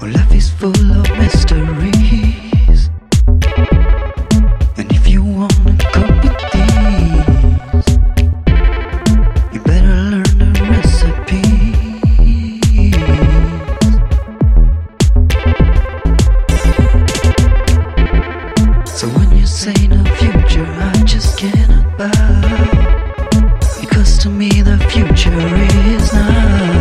Well, life is full of mysteries, and if you wanna cope with these, you better learn the recipes. So when you say the future, I just cannot bow, because to me the future is now.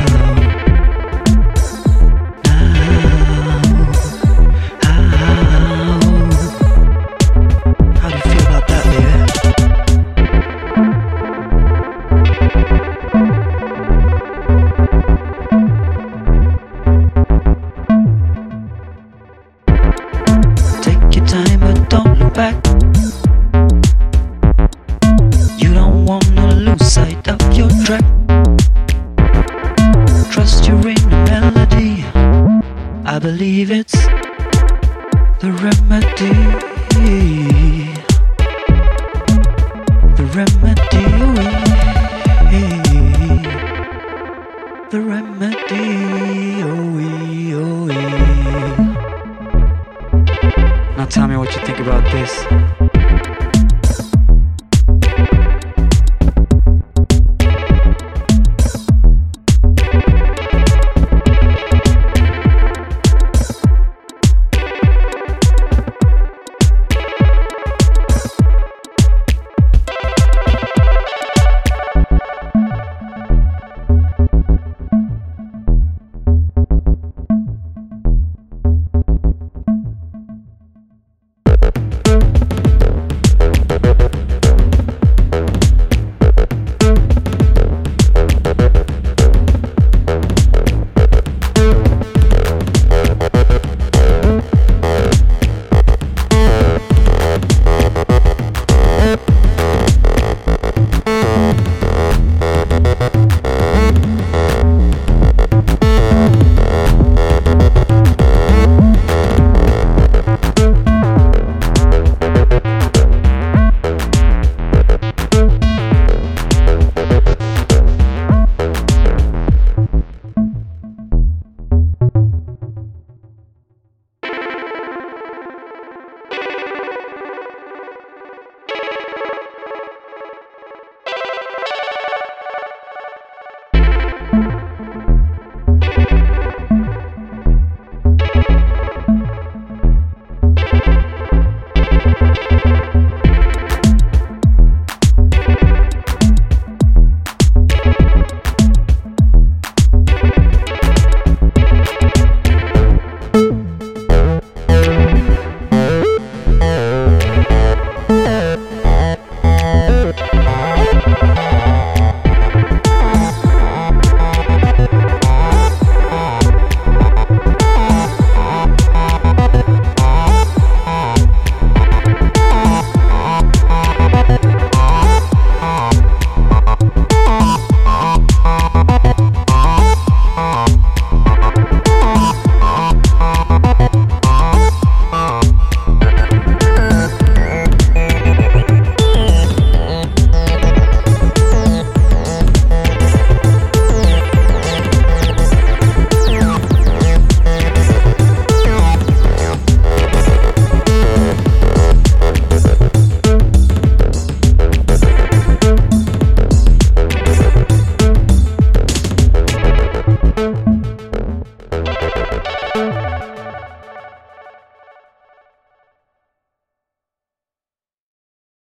Time, but don't look back. You don't wanna lose sight of your track. Trust your inner melody. I believe it's the remedy. The remedy. The remedy. Now tell me what you think about this.